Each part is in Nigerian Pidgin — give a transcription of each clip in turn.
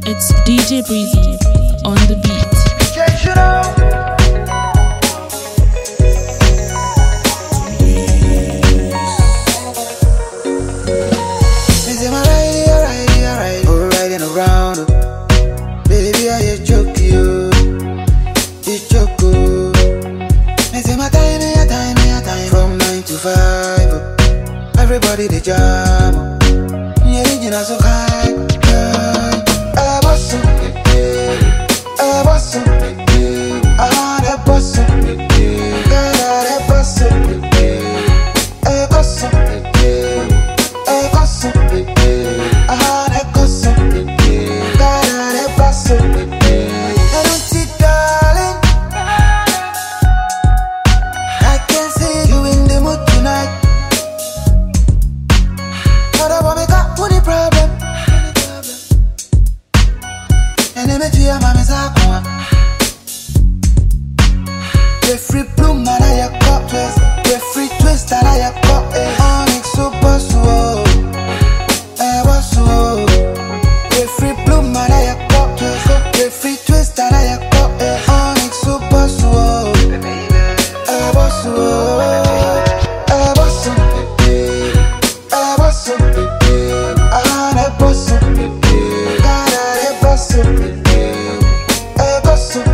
It's DJ Breezy on the beat. Baby, I joke you, it's joke. I say my time from 9 to 5. Everybody they jam, yeah, you know so high. I boss up, I boss up, I boss up, I boss up, I boss up, I boss up, I boss up. Free bloom and I got twist, free twist and I got Onyx super slow. Was slow. Free bloom and I got twist, free twist and I got Onyx super slow. Was slow. Was so I was so I was so God I was so I was so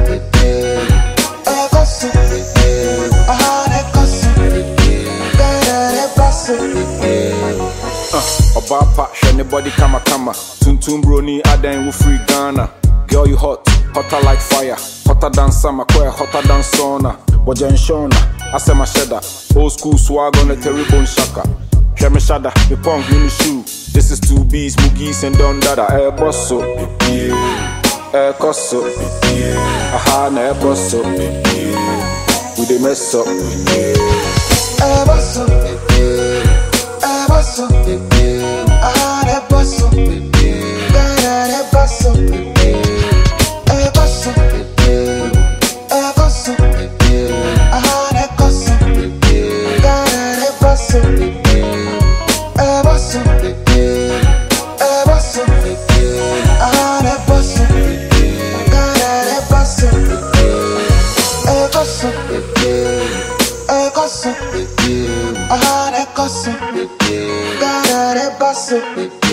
Obapa, anybody kama Tuntum brony, Adan will free Ghana. Girl, you hot, hotter like fire. Hotter than summer, quite hotter than sauna. Wajan Shona, I say my shedder. Old school swag on the terrible shaka. Share me shada, me punk, mini shoe. This is 2Bs, Moogies, and Don Dada. Air bosso, air cosso, aha, air bosso. We dey mess up. Air bosso, air bosso, aha, air bosso, air bosso, air bosso, air bosso, aha, air bosso, air bosso, air bosso, air bosso, aha, air bosso, air bosso, air bosso, air bosso, aha, air bosso, God, air bosso.